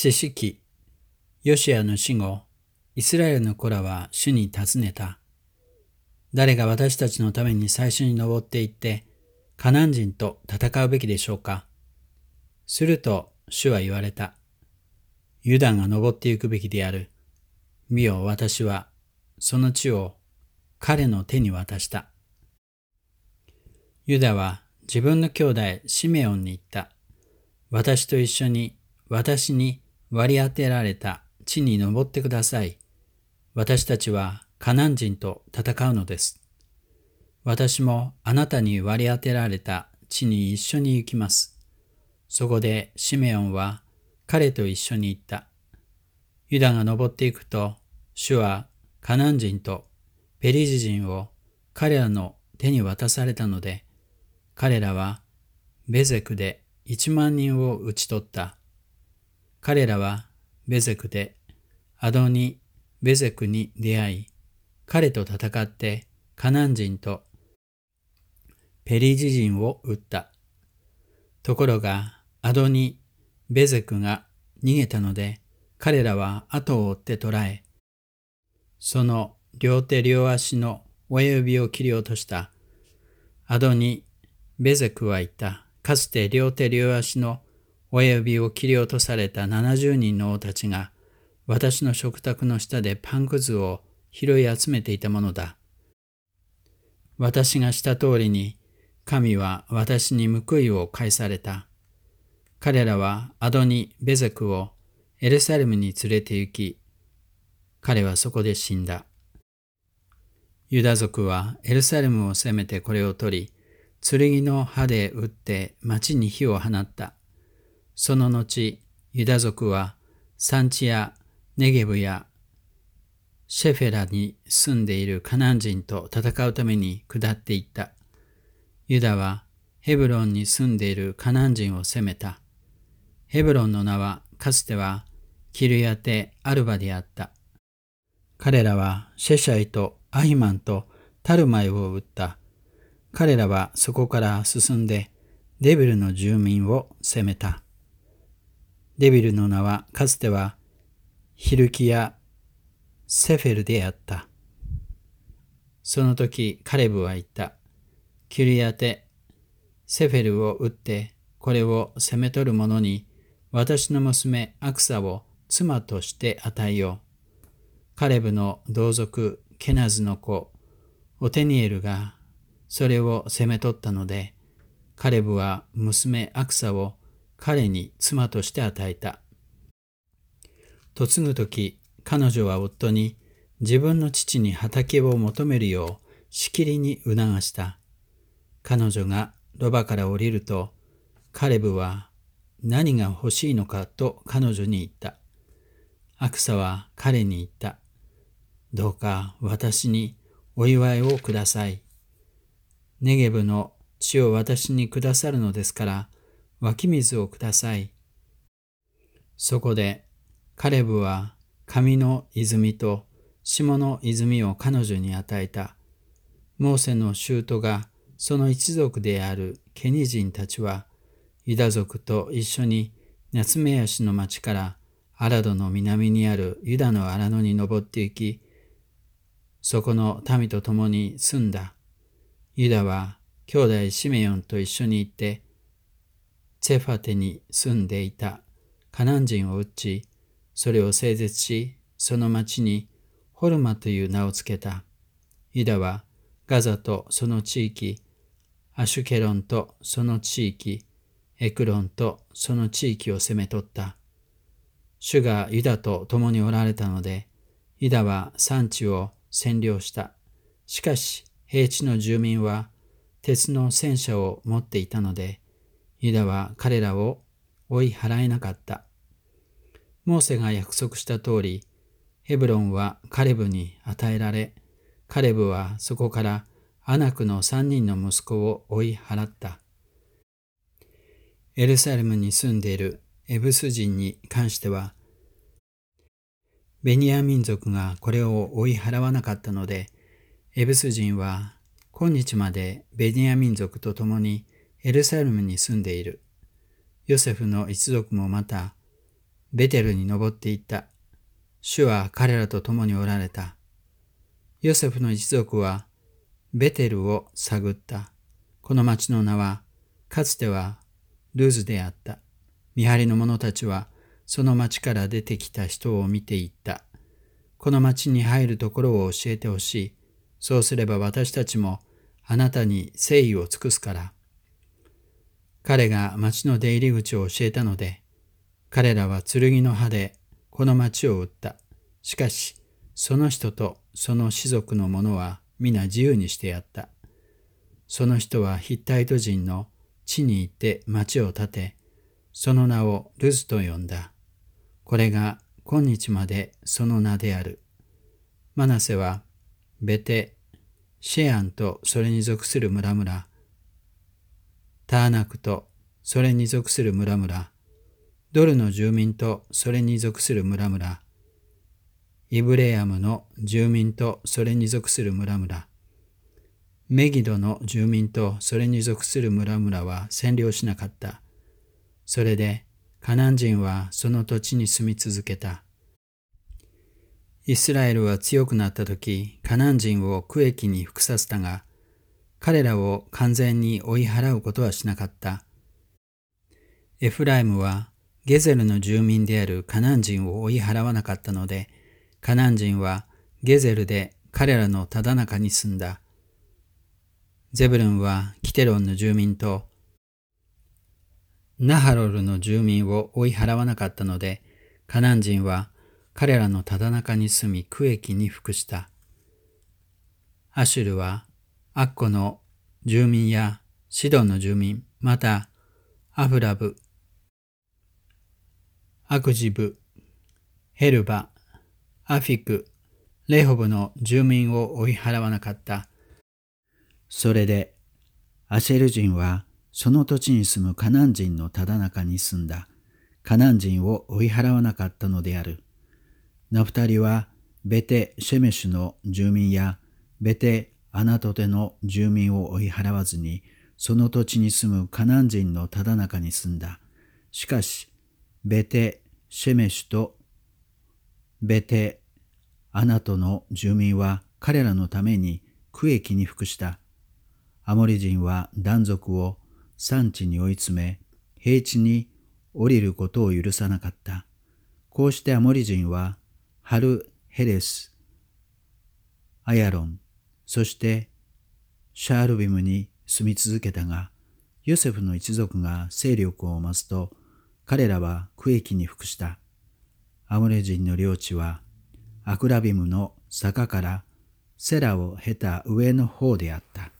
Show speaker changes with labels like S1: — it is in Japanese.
S1: 四式、ヨシアの死後、イスラエルの子らは主に尋ねた。誰が私たちのために最初に登って行って、カナン人と戦うべきでしょうか。すると主は言われた。ユダが登って行くべきである。見よ、私はその地を彼の手に渡した。ユダは自分の兄弟シメオンに言った。私と一緒に私に割り当てられた地に登ってください。私たちはカナン人と戦うのです。私もあなたに割り当てられた地に一緒に行きます。そこでシメオンは彼と一緒に行った。ユダが登っていくと、主はカナン人とペリジ人を彼らの手に渡されたので、彼らはベゼクで1万人を討ち取った。彼らはベゼクでアドニ・ベゼクに出会い、彼と戦ってカナン人とペリジ人を撃った。ところがアドニ・ベゼクが逃げたので、彼らは後を追って捕らえ、その両手両足の親指を切り落とした。アドニ・ベゼクは言った。かつて両手両足の親指を切り落とされた70人の王たちが、私の食卓の下でパンくずを拾い集めていたものだ。私がした通りに、神は私に報いを返された。彼らはアドニ・ベゼクをエルサレムに連れて行き、彼はそこで死んだ。ユダ族はエルサレムを攻めてこれを取り、剣の刃で撃って町に火を放った。その後、ユダ族は山地やネゲブやシェフェラに住んでいるカナン人と戦うために下っていった。ユダはヘブロンに住んでいるカナン人を攻めた。ヘブロンの名はかつてはキルヤテ・アルバであった。彼らはシェシャイとアヒマンとタルマイを撃った。彼らはそこから進んでデビルの住民を攻めた。デビルの名はかつてはヒルキやセフェルであった。その時カレブは言った。キルヤテ・セフェルを撃ってこれを攻め取る者に私の娘アクサを妻として与えよう。カレブの同族ケナズの子オテニエルがそれを攻め取ったので、カレブは娘アクサを彼に妻として与えた。嫁ぐとき、彼女は夫に自分の父に畑を求めるようしきりに促した。彼女がロバから降りると、カレブは何が欲しいのかと彼女に言った。アクサは彼に言った。どうか私にお祝いをください。ネゲブの地を私にくださるのですから、湧き水をください。そこでカレブは上の泉と下の泉を彼女に与えた。モーセの舅がその一族であるケニ人たちは、ユダ族と一緒にナツメヤシの町からアラドの南にあるユダの荒野に登って行き、そこの民と共に住んだ。ユダは兄弟シメヨンと一緒に行って、ツェファテに住んでいたカナン人を撃ち、それを整絶し、その町にホルマという名をつけた。ユダはガザとその地域、アシュケロンとその地域、エクロンとその地域を攻め取った。主がユダと共におられたので、ユダは産地を占領した。しかし、平地の住民は鉄の戦車を持っていたので、ユダは彼らを追い払えなかった。モーセが約束した通り、ヘブロンはカレブに与えられ、カレブはそこからアナクの3人の息子を追い払った。エルサレムに住んでいるエブス人に関しては、ベニヤ民族がこれを追い払わなかったので、エブス人は今日までベニヤ民族と共にエルサレムに住んでいる。ヨセフの一族もまた、 ベテルに登っていった。主は彼らと共におられた。ヨセフの一族はベテルを探った。この町の名はかつてはルズであった。見張りの者たちはその町から出てきた人を見ていった。この町に入るところを教えてほしい。そうすれば私たちもあなたに誠意を尽くすから。彼が町の出入り口を教えたので、彼らは剣の刃でこの町を撃った。しかし、その人とその士族の者は皆自由にしてやった。その人はヒッタイト人の地に行って町を建て、その名をルズと呼んだ。これが今日までその名である。マナセはベテ、シェアンとそれに属する村々、ターナクとそれに属する村々、ドルの住民とそれに属する村々、イブレアムの住民とそれに属する村々、メギドの住民とそれに属する村々は占領しなかった。それでカナン人はその土地に住み続けた。イスラエルは強くなったとき、カナン人を区域に服させたが、彼らを完全に追い払うことはしなかった。エフライムはゲゼルの住民であるカナン人を追い払わなかったので、カナン人はゲゼルで彼らのただ中に住んだ。ゼブルンはキテロンの住民とナハロルの住民を追い払わなかったので、カナン人は彼らのただ中に住み区域に服した。アシュルはアッコの住民やシドンの住民、またアフラブ、アクジブ、ヘルバ、アフィク、レホブの住民を追い払わなかった。それでアシェル人はその土地に住むカナン人のただ中に住んだ。カナン人を追い払わなかったのである。ナフタリはベテ・シェメシュの住民やベテ・アナトテの住民を追い払わずに、その土地に住むカナン人のただ中に住んだ。しかし、ベテ・シェメシュとベテ・アナトの住民は彼らのために区域に服した。アモリ人は断族を山地に追い詰め、平地に降りることを許さなかった。こうしてアモリ人はハル・ヘレス、アヤロン、そしてシャールビムに住み続けたが、ヨセフの一族が勢力を増すと、彼らは区域に服した。アモレ人の領地はアクラビムの坂からセラを経た上の方であった。